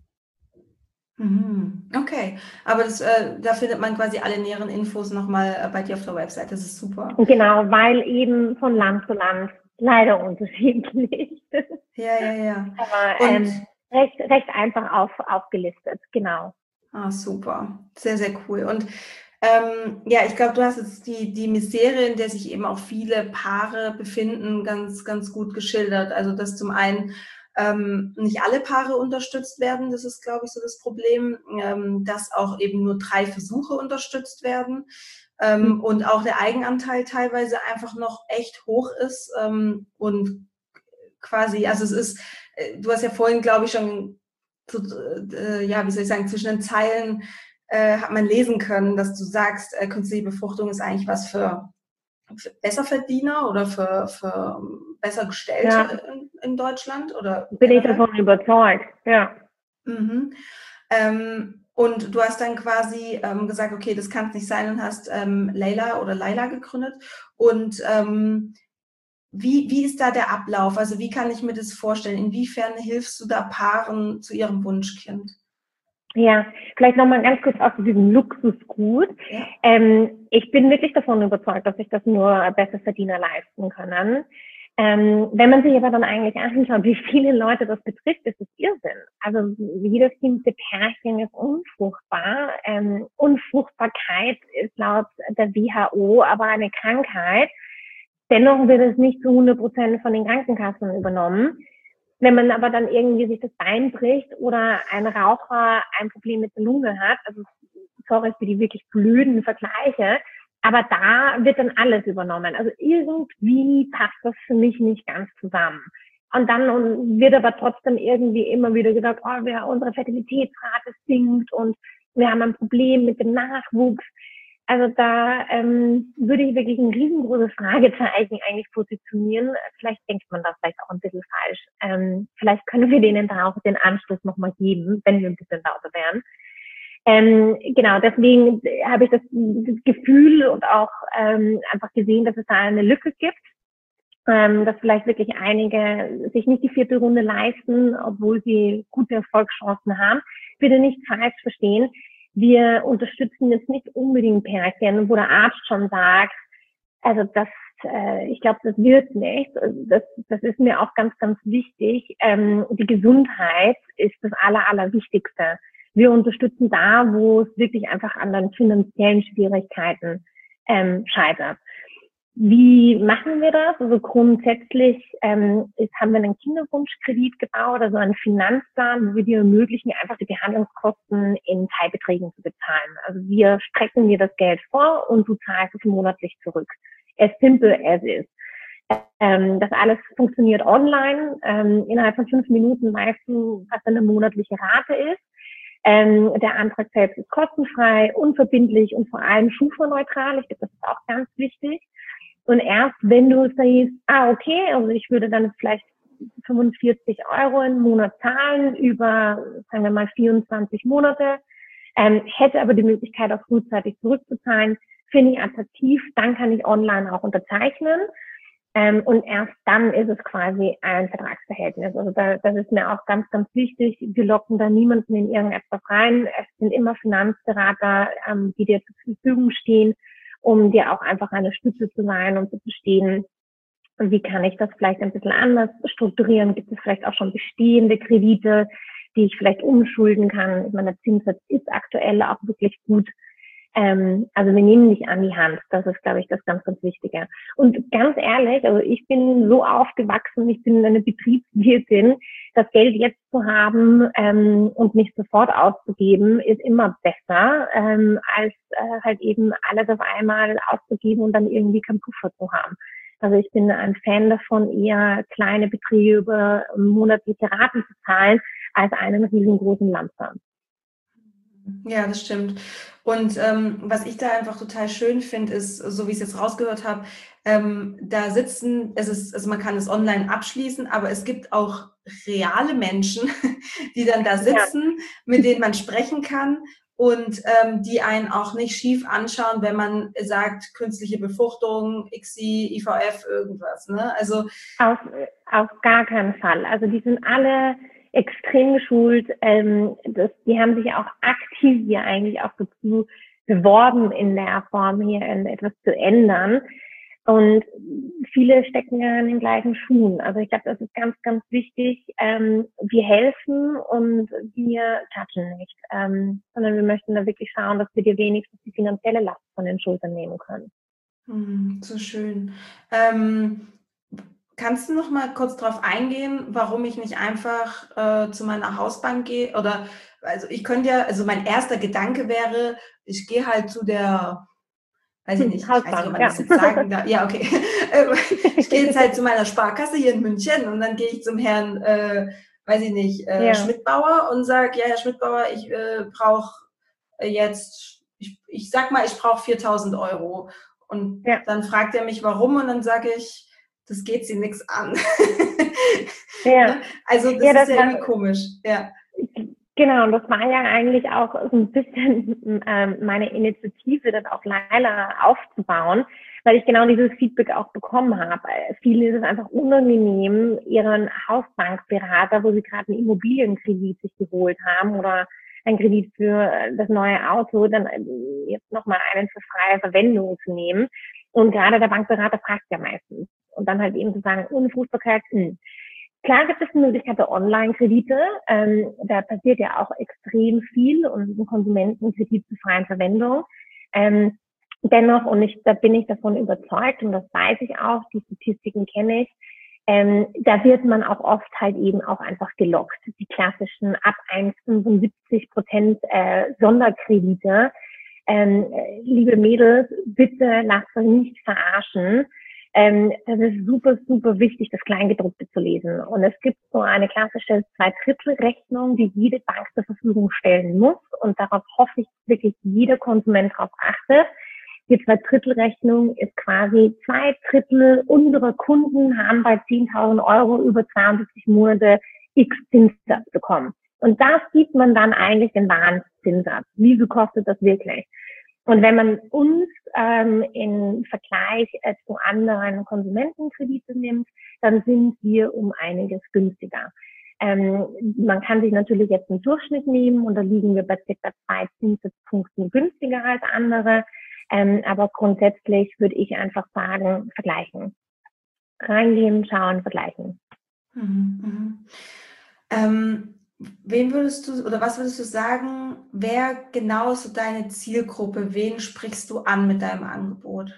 Okay, aber das, äh, da findet man quasi alle näheren Infos nochmal äh, bei dir auf der Website. Das ist super. Genau, weil eben von Land zu Land leider unterschiedlich. Ja, ja, ja. Aber ähm, recht, recht einfach auf, aufgelistet, genau. Ah, super. Sehr, sehr cool. Und ähm, ja, ich glaube, du hast jetzt die, die Misere, in der sich eben auch viele Paare befinden, ganz, ganz gut geschildert. Also, dass zum einen ähm, nicht alle Paare unterstützt werden, das ist, glaube ich, so das Problem, ähm, dass auch eben nur drei Versuche unterstützt werden. Ähm, mhm. Und auch der Eigenanteil teilweise einfach noch echt hoch ist ähm, und quasi, also es ist, du hast ja vorhin, glaube ich, schon, so, äh, ja, wie soll ich sagen, zwischen den Zeilen äh, hat man lesen können, dass du sagst, äh, künstliche Befruchtung ist eigentlich was für, für Besserverdiener oder für, für besser Gestellte ja. in, in Deutschland? Oder bin ich davon überzeugt, ja. Mhm. Ähm, und du hast dann quasi ähm, gesagt, okay, das kann es nicht sein und hast ähm, Leila oder Laila gegründet. Und ähm, wie, wie ist da der Ablauf? Also wie kann ich mir das vorstellen? Inwiefern hilfst du da Paaren zu ihrem Wunschkind? Ja, vielleicht nochmal ganz kurz auf diesen Luxusgut. Ja. Ähm, ich bin wirklich davon überzeugt, dass sich das nur Besserverdiener leisten können. Ähm, wenn man sich aber dann eigentlich anschaut, wie viele Leute das betrifft, ist es Irrsinn. Also jedes siebte Pärchen ist unfruchtbar. Ähm, Unfruchtbarkeit ist laut der W H O aber eine Krankheit. Dennoch wird es nicht zu hundert Prozent von den Krankenkassen übernommen. Wenn man aber dann irgendwie sich das Bein bricht oder ein Raucher ein Problem mit der Lunge hat, also sorry für die wirklich blöden Vergleiche, aber da wird dann alles übernommen. Also irgendwie passt das für mich nicht ganz zusammen. Und dann wird aber trotzdem irgendwie immer wieder gesagt, oh, wir, unsere Fertilitätsrate sinkt und wir haben ein Problem mit dem Nachwuchs. Also da ähm, würde ich wirklich ein riesengroßes Fragezeichen eigentlich positionieren. Vielleicht denkt man das vielleicht auch ein bisschen falsch. Ähm, vielleicht können wir denen da auch den Anschluss nochmal geben, wenn wir ein bisschen lauter wären. Ähm, genau, deswegen habe ich das, das Gefühl und auch ähm, einfach gesehen, dass es da eine Lücke gibt, ähm, dass vielleicht wirklich einige sich nicht die vierte Runde leisten, obwohl sie gute Erfolgschancen haben. Bitte nicht falsch verstehen. Wir unterstützen jetzt nicht unbedingt Pärchen, wo der Arzt schon sagt, also das, äh, ich glaube, das wird nicht. Das, das ist mir auch ganz, ganz wichtig. Ähm, die Gesundheit ist das Aller, Allerwichtigste. Wir unterstützen da, wo es wirklich einfach an den finanziellen Schwierigkeiten ähm, scheitert. Wie machen wir das? Also grundsätzlich ähm, ist, haben wir einen Kinderwunschkredit gebaut, also einen Finanzplan, wo wir dir ermöglichen, einfach die Behandlungskosten in Teilbeträgen zu bezahlen. Also wir strecken dir das Geld vor und du zahlst es monatlich zurück. As simple as is. Ähm, das alles funktioniert online. Ähm, innerhalb von fünf Minuten weißt du, was eine monatliche Rate ist. Ähm, der Antrag selbst ist kostenfrei, unverbindlich und vor allem schufa-neutral. Ich glaube, das ist auch ganz wichtig. Und erst wenn du siehst, ah, okay, also ich würde dann vielleicht fünfundvierzig Euro im Monat zahlen über, sagen wir mal, vierundzwanzig Monate, ähm, hätte aber die Möglichkeit, auch frühzeitig zurückzuzahlen, finde ich attraktiv, dann kann ich online auch unterzeichnen. Ähm, und erst dann ist es quasi ein Vertragsverhältnis. Also da, das ist mir auch ganz, ganz wichtig. Wir locken da niemanden in irgendetwas rein. Es sind immer Finanzberater, ähm, die dir zur Verfügung stehen, um dir auch einfach eine Stütze zu sein und zu verstehen, wie kann ich das vielleicht ein bisschen anders strukturieren? Gibt es vielleicht auch schon bestehende Kredite, die ich vielleicht umschulden kann? Ich meine, der Zinssatz ist aktuell auch wirklich gut. Ähm, also wir nehmen dich an die Hand. Das ist, glaube ich, das ganz, ganz Wichtige. Und ganz ehrlich, also ich bin so aufgewachsen, ich bin eine Betriebswirtin, das Geld jetzt zu haben ähm, und nicht sofort auszugeben, ist immer besser, ähm, als äh, halt eben alles auf einmal auszugeben und dann irgendwie keinen Puffer zu haben. Also ich bin ein Fan davon, eher kleine Beträge über monatliche Raten zu zahlen, als einen riesengroßen Lump-Sum. Ja, das stimmt. Und ähm, was ich da einfach total schön finde, ist, so wie ich es jetzt rausgehört habe, ähm, da sitzen, es ist, also man kann es online abschließen, aber es gibt auch reale Menschen, die dann da sitzen, ja, mit denen man sprechen kann und ähm, die einen auch nicht schief anschauen, wenn man sagt, künstliche Befruchtung, I C S I, I V F, irgendwas. Ne? Also auf, auf gar keinen Fall. Also die sind alle extrem geschult. Ähm, das, die haben sich auch aktiv hier eigentlich auch dazu beworben, in der Form hier etwas zu ändern. Und viele stecken ja in den gleichen Schuhen. Also ich glaube, das ist ganz, ganz wichtig. Ähm, wir helfen und wir judgen nicht, ähm, sondern wir möchten da wirklich schauen, dass wir dir wenigstens die finanzielle Last von den Schultern nehmen können. Hm, so schön. Ähm, Kannst du noch mal kurz darauf eingehen, warum ich nicht einfach äh, zu meiner Hausbank gehe? Oder, also ich könnte ja, also mein erster Gedanke wäre, ich gehe halt zu der, weiß ich nicht, ich weiß nicht, ob man das jetzt sagen darf. Ja, okay. Ich gehe jetzt halt zu meiner Sparkasse hier in München und dann gehe ich zum Herrn, äh, weiß ich nicht, äh, ja. Schmidtbauer und sage, ja, Herr Schmidtbauer, ich äh, brauche jetzt, ich, ich sag mal, ich brauche viertausend Euro. Und ja. Dann fragt er mich, warum, und dann sage ich, das geht sie nichts an. Ja. Also das, ja, das ist ja irgendwie komisch. Ja. Genau, und das war ja eigentlich auch so ein bisschen ähm, meine Initiative, das auf Laila aufzubauen, weil ich genau dieses Feedback auch bekommen habe. Vielen ist es einfach unangenehm, ihren Hausbankberater, wo sie gerade einen Immobilienkredit sich geholt haben oder einen Kredit für das neue Auto, dann jetzt nochmal einen für freie Verwendung zu nehmen. Und gerade der Bankberater fragt ja meistens. Und dann halt eben zu sagen, ohne Fruchtbarkeit, hm. Klar gibt es die Möglichkeit der Online-Kredite. Ähm, da passiert ja auch extrem viel und ein Konsumentenkredit zur freien Verwendung. Ähm, dennoch, und ich, da bin ich davon überzeugt und das weiß ich auch, die Statistiken kenne ich, Ähm, da wird man auch oft halt eben auch einfach gelockt. Die klassischen ab eins Komma fünfundsiebzig Prozent äh, Sonderkredite. Ähm, liebe Mädels, bitte lasst euch nicht verarschen. Ähm, das ist super, super wichtig, das Kleingedruckte zu lesen. Und es gibt so eine klassische Zwei-Drittel-Rechnung, die jede Bank zur Verfügung stellen muss. Und darauf hoffe ich wirklich, jeder Konsument darauf achtet. Die Zwei-Drittel-Rechnung ist quasi zwei Drittel unserer Kunden haben bei zehntausend Euro über zweiundsiebzig Monate X Zinssatz bekommen. Und da sieht man dann eigentlich den wahren Zinssatz. Wie viel kostet das wirklich? Und wenn man uns ähm, im Vergleich äh, zu anderen Konsumentenkredite nimmt, dann sind wir um einiges günstiger. Ähm, man kann sich natürlich jetzt einen Durchschnitt nehmen und da liegen wir bei ca. zwei Zinspunkten günstiger als andere. Ähm, aber grundsätzlich würde ich einfach sagen, vergleichen. Reingehen, schauen, vergleichen. Mhm, mhm. Ähm, wen würdest du oder was würdest du sagen, wer genau ist so deine Zielgruppe? Wen sprichst du an mit deinem Angebot?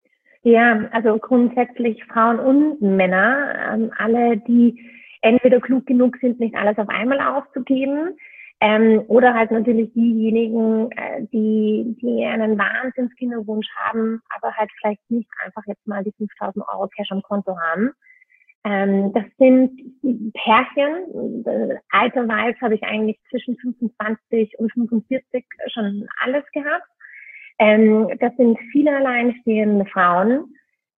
Ja, also grundsätzlich Frauen und Männer, ähm, alle, die entweder klug genug sind, nicht alles auf einmal auszugeben, ähm, oder halt natürlich diejenigen, äh, die, die einen Wahnsinnskinderwunsch haben, aber halt vielleicht nicht einfach jetzt mal die fünftausend Euro Cash am Konto haben. Ähm, das sind Pärchen. Äh, Alterweise habe ich eigentlich zwischen fünfundzwanzig und fünfundvierzig schon alles gehabt. Ähm, das sind viele alleinstehende Frauen.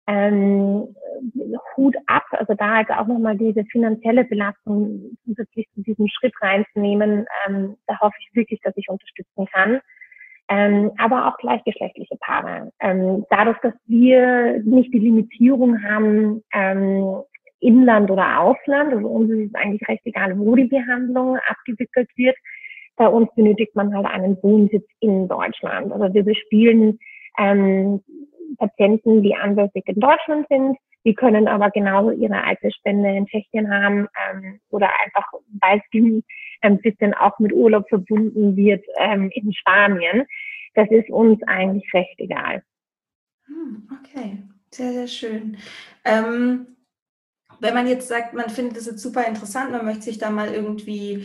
Ähm, Hut ab, also da halt auch nochmal diese finanzielle Belastung zusätzlich zu diesem Schritt reinzunehmen. Ähm, da hoffe ich wirklich, dass ich unterstützen kann. Ähm, aber auch gleichgeschlechtliche Paare. Ähm, dadurch, dass wir nicht die Limitierung haben, ähm, Inland oder Ausland, also uns ist es eigentlich recht egal, wo die Behandlung abgewickelt wird. Bei uns benötigt man halt einen Wohnsitz in Deutschland. Also wir bespielen ähm, Patienten, die ansässig in Deutschland sind. Die können aber genauso ihre Altersspende in Tschechien haben ähm, oder einfach, weil es ein bisschen auch mit Urlaub verbunden wird, ähm, in Spanien. Das ist uns eigentlich recht egal. Hm, okay, sehr, sehr schön. Ähm, wenn man jetzt sagt, man findet es jetzt super interessant, man möchte sich da mal irgendwie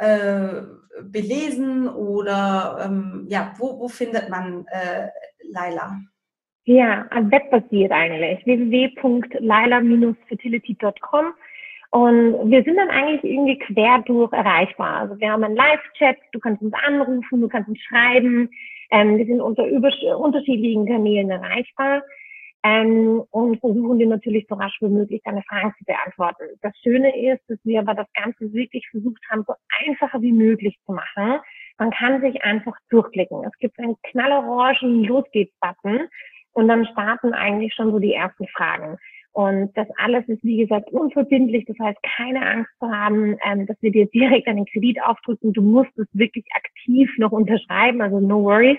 äh, belesen oder ähm, ja, wo, wo findet man äh, Laila? Ja, webbasiert eigentlich. w w w punkt laila fertility punkt com. Und wir sind dann eigentlich irgendwie quer durch erreichbar. Also wir haben einen Live-Chat, du kannst uns anrufen, du kannst uns schreiben. Ähm, wir sind unter unterschiedlichen Kanälen erreichbar. Ähm, und versuchen dir natürlich so rasch wie möglich deine Fragen zu beantworten. Das Schöne ist, dass wir aber das Ganze wirklich versucht haben, so einfacher wie möglich zu machen. Man kann sich einfach durchklicken. Es gibt einen knallorangen Los geht's-Button und dann starten eigentlich schon so die ersten Fragen. Und das alles ist, wie gesagt, unverbindlich. Das heißt, keine Angst zu haben, ähm, dass wir dir direkt einen Kredit aufdrücken. Du musst es wirklich aktiv noch unterschreiben, also no worries.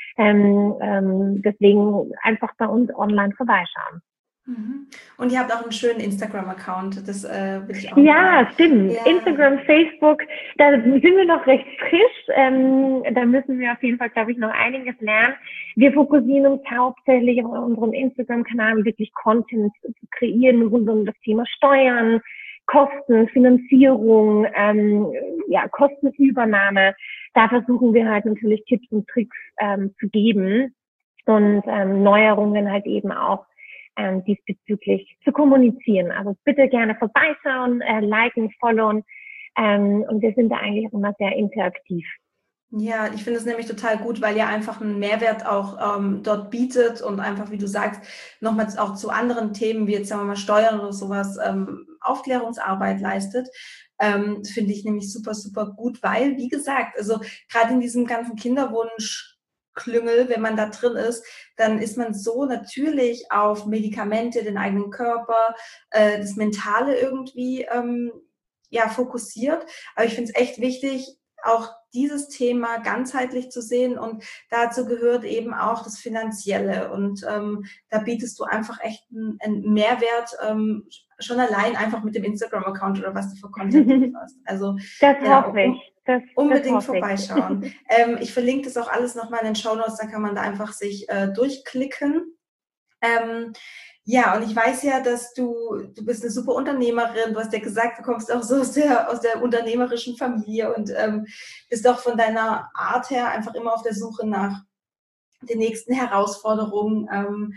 Ähm, ähm, deswegen einfach bei uns online vorbeischauen. Mhm. Und ihr habt auch einen schönen Instagram-Account, das äh, will ich auch Ja, mal. stimmt. Ja. Instagram, Facebook, da sind wir noch recht frisch. Ähm, da müssen wir auf jeden Fall, glaube ich, noch einiges lernen. Wir fokussieren uns hauptsächlich auf unserem Instagram-Kanal, wirklich Content zu kreieren rund um das Thema Steuern, Kosten, Finanzierung, ähm, ja, Kostenübernahme. Da versuchen wir halt natürlich Tipps und Tricks ähm, zu geben und ähm, Neuerungen halt eben auch ähm, diesbezüglich zu kommunizieren. Also bitte gerne vorbeischauen, äh, liken, followen ähm, und wir sind da eigentlich auch immer sehr interaktiv. Ja, ich finde es nämlich total gut, weil ihr einfach einen Mehrwert auch ähm, dort bietet und einfach, wie du sagst, nochmal auch zu anderen Themen, wie jetzt sagen wir mal Steuern oder sowas, ähm, Aufklärungsarbeit leistet. Ähm, das finde ich nämlich super, super gut, weil, wie gesagt, also gerade in diesem ganzen Kinderwunsch-Klüngel, wenn man da drin ist, dann ist man so natürlich auf Medikamente, den eigenen Körper, äh, das Mentale irgendwie ähm, ja, fokussiert. Aber ich finde es echt wichtig, auch dieses Thema ganzheitlich zu sehen und dazu gehört eben auch das Finanzielle und ähm, da bietest du einfach echt einen, einen Mehrwert, ähm, schon allein einfach mit dem Instagram-Account oder was du für Content lieferst. Also das genau, hoffe ich. Das, unbedingt das hoffe vorbeischauen. ich. ähm, ich verlinke das auch alles nochmal in den Shownotes, dann kann man da einfach sich äh, durchklicken. Ähm, Ja, und ich weiß ja, dass du, du bist eine super Unternehmerin. Du hast ja gesagt, du kommst auch so aus der, aus der unternehmerischen Familie und ähm, bist auch von deiner Art her einfach immer auf der Suche nach den nächsten Herausforderungen ähm,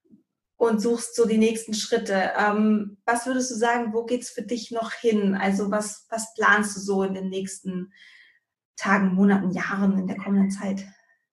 und suchst so die nächsten Schritte. Ähm, was würdest du sagen, wo geht's für dich noch hin? Also was, was planst du so in den nächsten Tagen, Monaten, Jahren in der kommenden Zeit?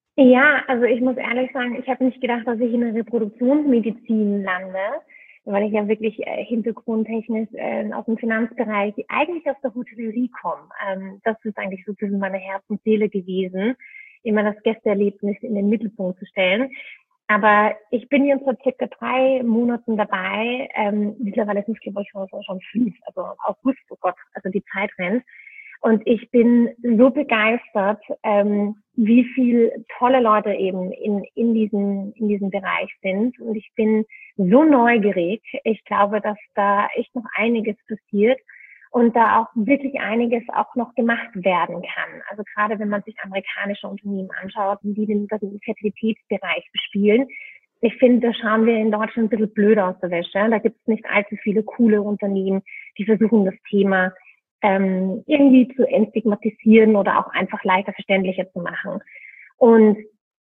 Ja, also ich muss ehrlich sagen, ich habe nicht gedacht, dass ich in der Reproduktionsmedizin lande, weil ich ja wirklich äh, hintergrundtechnisch äh, aus dem Finanzbereich, eigentlich aus der Hotellerie komme. Ähm, das ist eigentlich so ein bisschen meine Herz und Seele gewesen, immer das Gästeerlebnis in den Mittelpunkt zu stellen. Aber ich bin jetzt seit circa drei Monaten dabei. Ähm, mittlerweile sind es, glaube ich, schon, schon fünf, also August, oh Gott, also die Zeit rennt. Und ich bin so begeistert, ähm, wie viel tolle Leute eben in, in, diesem, in diesem Bereich sind. Und ich bin so neugierig. Ich glaube, dass da echt noch einiges passiert und da auch wirklich einiges auch noch gemacht werden kann. Also gerade wenn man sich amerikanische Unternehmen anschaut, wie die den, den Fertilitätsbereich bespielen. Ich finde, da schauen wir in Deutschland ein bisschen blöd aus der Wäsche. Da gibt es nicht allzu viele coole Unternehmen, die versuchen, das Thema ähm, irgendwie zu entstigmatisieren oder auch einfach leichter verständlicher zu machen. Und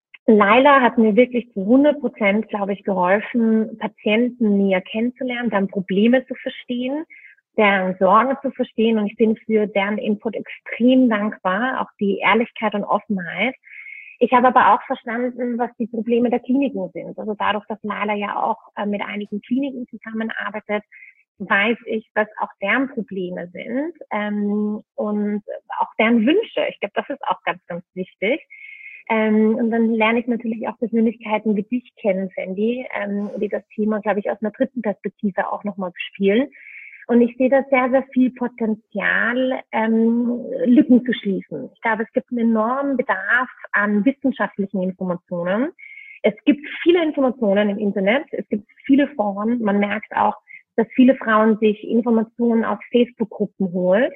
Laila hat mir wirklich zu hundert Prozent, glaube ich, geholfen, Patienten näher kennenzulernen, deren Probleme zu verstehen, deren Sorgen zu verstehen. Und ich bin für deren Input extrem dankbar, auch die Ehrlichkeit und Offenheit. Ich habe aber auch verstanden, was die Probleme der Kliniken sind. Also dadurch, dass Laila ja auch äh, mit einigen Kliniken zusammenarbeitet, weiß ich, was auch deren Probleme sind ähm, und auch deren Wünsche. Ich glaube, das ist auch ganz, ganz wichtig. Ähm, und dann lerne ich natürlich auch Persönlichkeiten wie dich kennen, Sandy, ähm, die das Thema, glaube ich, aus einer dritten Perspektive auch nochmal bespielen. Und ich sehe da sehr, sehr viel Potenzial, ähm, Lücken zu schließen. Ich glaube, es gibt einen enormen Bedarf an wissenschaftlichen Informationen. Es gibt viele Informationen im Internet, es gibt viele Foren. Man merkt auch, dass viele Frauen sich Informationen aus Facebook-Gruppen holen.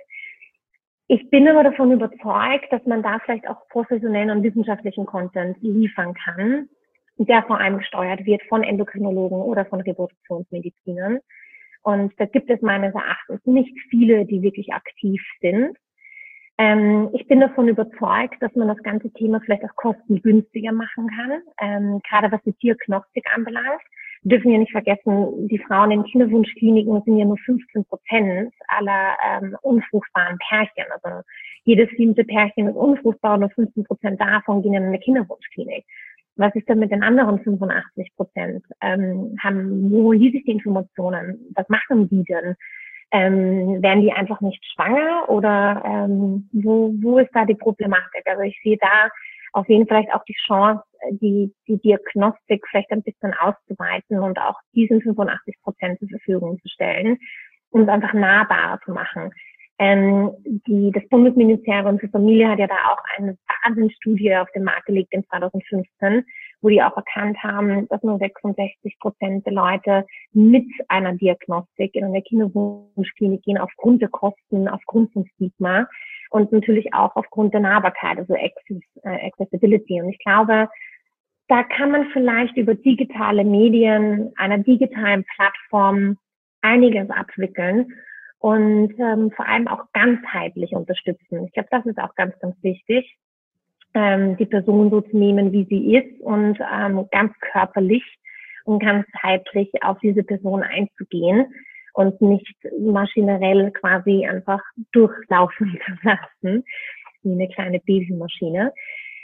Ich bin aber davon überzeugt, dass man da vielleicht auch professionellen und wissenschaftlichen Content liefern kann, der vor allem gesteuert wird von Endokrinologen oder von Reproduktionsmedizinern. Und da gibt es meines Erachtens nicht viele, die wirklich aktiv sind. Ähm, ich bin davon überzeugt, dass man das ganze Thema vielleicht auch kostengünstiger machen kann, ähm, gerade was die Diagnostik anbelangt. Wir dürfen ja nicht vergessen, die Frauen in Kinderwunschkliniken sind ja nur fünfzehn Prozent aller ähm, unfruchtbaren Pärchen. Also jedes siebte Pärchen ist unfruchtbar und nur fünfzehn Prozent davon gehen in eine Kinderwunschklinik. Was ist denn mit den anderen fünfundachtzig Prozent? Ähm, haben, wo holen die sich die Informationen? Was machen die denn? Ähm, werden die einfach nicht schwanger oder ähm, wo, wo ist da die Problematik? Also ich sehe da auf jeden Fall vielleicht auch die Chance, die, die Diagnostik vielleicht ein bisschen auszuweiten und auch diesen fünfundachtzig Prozent zur Verfügung zu stellen und es einfach nahbarer zu machen. Ähm, die, das Bundesministerium für Familie hat ja da auch eine Wahnsinnsstudie auf den Markt gelegt in zweitausendfünfzehn, wo die auch erkannt haben, dass nur sechsundsechzig Prozent der Leute mit einer Diagnostik in eine Kinderwunschklinik gehen aufgrund der Kosten, aufgrund von Stigma und natürlich auch aufgrund der Nahbarkeit, also Accessibility. Und ich glaube, da kann man vielleicht über digitale Medien, einer digitalen Plattform einiges abwickeln und ähm, vor allem auch ganzheitlich unterstützen. Ich glaube, das ist auch ganz, ganz wichtig, ähm, die Person so zu nehmen, wie sie ist und ähm, ganz körperlich und ganzheitlich auf diese Person einzugehen und nicht maschinell quasi einfach durchlaufen zu lassen, wie eine kleine Babymaschine.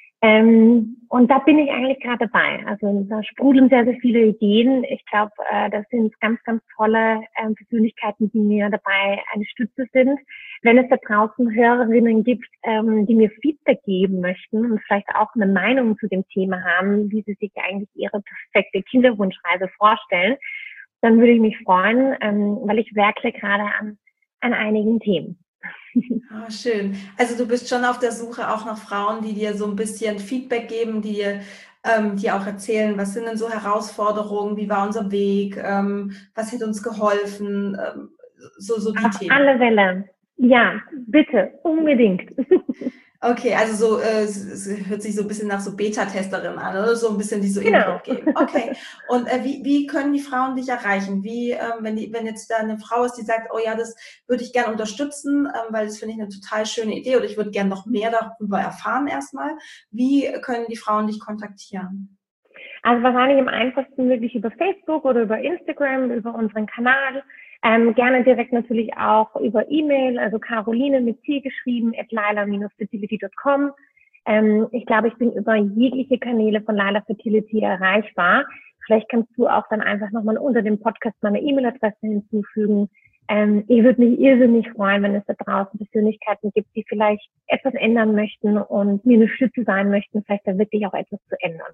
Ähm, und da bin ich eigentlich gerade dabei. Also da sprudeln sehr, sehr viele Ideen. Ich glaube, äh, das sind ganz, ganz tolle äh, Persönlichkeiten, die mir dabei eine Stütze sind. Wenn es da draußen Hörerinnen gibt, ähm, die mir Feedback geben möchten und vielleicht auch eine Meinung zu dem Thema haben, wie sie sich eigentlich ihre perfekte Kinderwunschreise vorstellen, dann würde ich mich freuen, ähm, weil ich werkle gerade an, an einigen Themen. Ah, schön. Also du bist schon auf der Suche auch nach Frauen, die dir so ein bisschen Feedback geben, die dir, ähm, dir auch erzählen, was sind denn so Herausforderungen, wie war unser Weg, ähm, was hat uns geholfen, ähm, so, so die Auf Themen. alle Fälle. Ja, bitte, unbedingt. Okay, also so, äh, es, es hört sich so ein bisschen nach so Beta-Testerin an, oder? So ein bisschen, die so Genau. Input geben. Okay. Und äh, wie, wie können die Frauen dich erreichen? Wie, ähm, wenn die, wenn jetzt da eine Frau ist, die sagt, oh ja, das würde ich gerne unterstützen, ähm, weil das finde ich eine total schöne Idee oder ich würde gerne noch mehr darüber erfahren erstmal. Wie können die Frauen dich kontaktieren? Also wahrscheinlich am einfachsten wirklich über Facebook oder über Instagram, über unseren Kanal. Ähm, gerne direkt natürlich auch über E-Mail, also Caroline mit C geschrieben, at laila dash fertility dot com. Ähm, ich glaube, ich bin über jegliche Kanäle von Laila Fertility erreichbar. Vielleicht kannst du auch dann einfach nochmal unter dem Podcast meine E-Mail-Adresse hinzufügen. Ähm, ich würde mich irrsinnig freuen, wenn es da draußen Persönlichkeiten gibt, die vielleicht etwas ändern möchten und mir eine Stütze sein möchten, vielleicht da wirklich auch etwas zu ändern.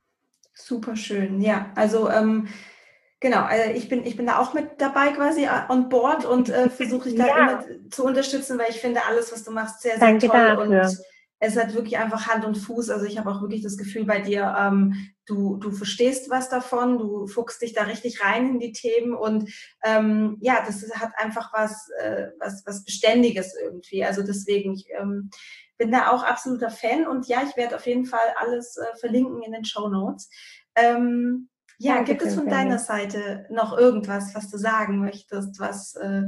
Super schön, ja. Also ähm, genau, also ich bin, ich bin da auch mit dabei quasi on board und äh, versuche dich da Ja. immer zu unterstützen, weil ich finde alles, was du machst, sehr, sehr Danke toll dafür. und es hat wirklich einfach Hand und Fuß. Also ich habe auch wirklich das Gefühl bei dir, ähm, du, du verstehst was davon, du fuchst dich da richtig rein in die Themen und ähm, ja, das hat einfach was, äh, was, was Beständiges irgendwie. Also deswegen, ich ähm, bin da auch absoluter Fan und ja, ich werde auf jeden Fall alles äh, verlinken in den Shownotes. Ähm, ja, Dankeschön, gibt es von Sandy. deiner Seite noch irgendwas, was du sagen möchtest, was äh,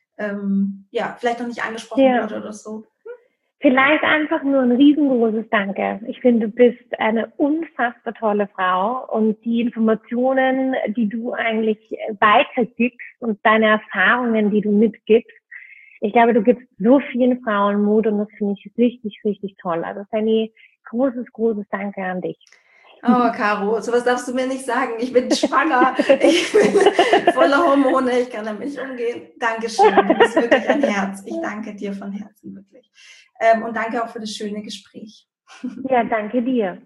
ähm, ja, vielleicht noch nicht angesprochen Ja. wurde oder so? Vielleicht einfach nur ein riesengroßes Danke. Ich finde, du bist eine unfassbar tolle Frau und die Informationen, die du eigentlich weitergibst und deine Erfahrungen, die du mitgibst, ich glaube, du gibst so vielen Frauen Mut und das finde ich richtig, richtig toll. Also Fanny, großes, großes Danke an dich. Oh, Caro, sowas darfst du mir nicht sagen. Ich bin schwanger, ich bin voller Hormone, ich kann damit nicht umgehen. Dankeschön, du bist wirklich ein Herz. Ich danke dir von Herzen, wirklich. Ähm, und danke auch für das schöne Gespräch. Ja, danke dir.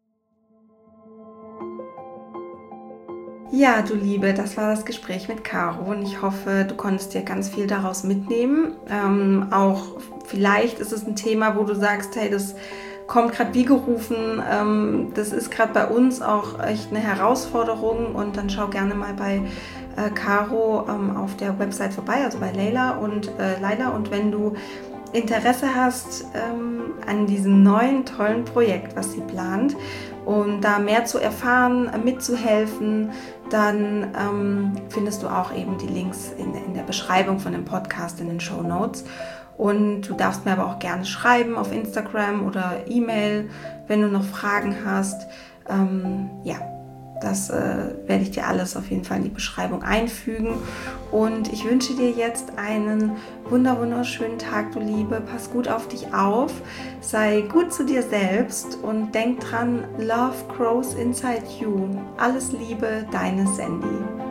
Ja, du Liebe, das war das Gespräch mit Caro und ich hoffe, du konntest dir ganz viel daraus mitnehmen. Ähm, auch vielleicht ist es ein Thema, wo du sagst, hey, das kommt gerade wie gerufen, ähm, das ist gerade bei uns auch echt eine Herausforderung und dann schau gerne mal bei äh, Caro ähm, auf der Website vorbei, also bei Leila und äh, Laila, und wenn du Interesse hast ähm, an diesem neuen tollen Projekt, was sie plant, um da mehr zu erfahren, mitzuhelfen, dann ähm, findest du auch eben die Links in, in der Beschreibung von dem Podcast, in den Shownotes. Und du darfst mir aber auch gerne schreiben auf Instagram oder E-Mail, wenn du noch Fragen hast. Ähm, ja, das äh, werde ich dir alles auf jeden Fall in die Beschreibung einfügen. Und ich wünsche dir jetzt einen wunder wunderschönen Tag, du Liebe. Pass gut auf dich auf, sei gut zu dir selbst und denk dran, Love grows inside you. Alles Liebe, deine Sandy.